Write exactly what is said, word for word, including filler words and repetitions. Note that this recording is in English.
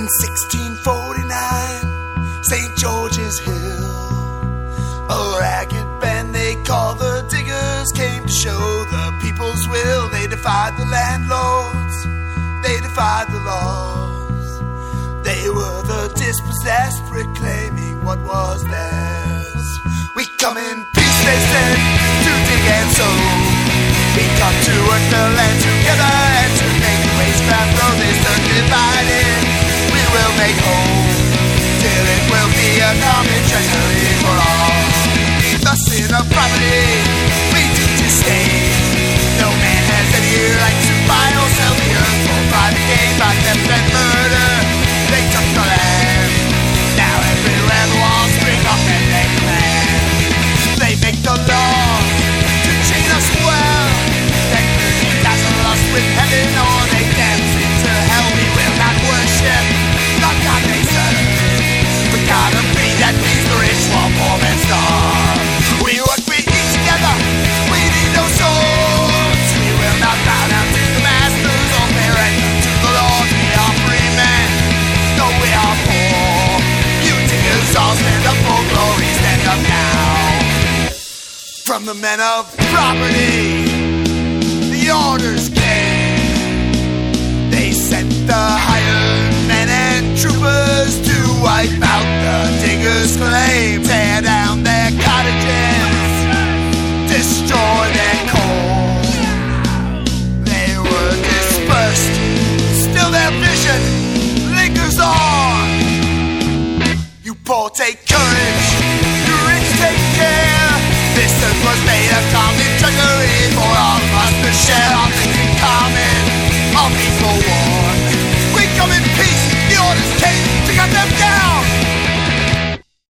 sixteen forty-nine, Saint George's Hill, a ragged band they call the Diggers came to show the people's will. They defied the landlords, they defied the laws. They were the dispossessed, reclaiming what was theirs. We come in peace, they said, to dig and sow. We come to work the land together and to make wasteland grow. They stood divided, we will make whole, till it will be a common treasury for all. The sin of property, we teach to stay. No man has any right to buy or sell the earth for private gain. By theft and murder, they took the land. Now everywhere the walls spring up and they plan. They make the laws to chain us well. They dazzle us with heaven or they dance into hell. We will not worship the God they serve. We gotta be that means the rich while poor men starve. We work, we eat together, we need no swords. We will not bow down to the masters or pay rent to the lords. We are free men, though we are poor. You diggers all stand up for glory, stand up now. From the men of property, the orders came. They sent the hired men and troopers to wipe out the diggers' claim. Tear down their cottages, destroy their coal. They were dispersed, still their vision lingers on. You poor take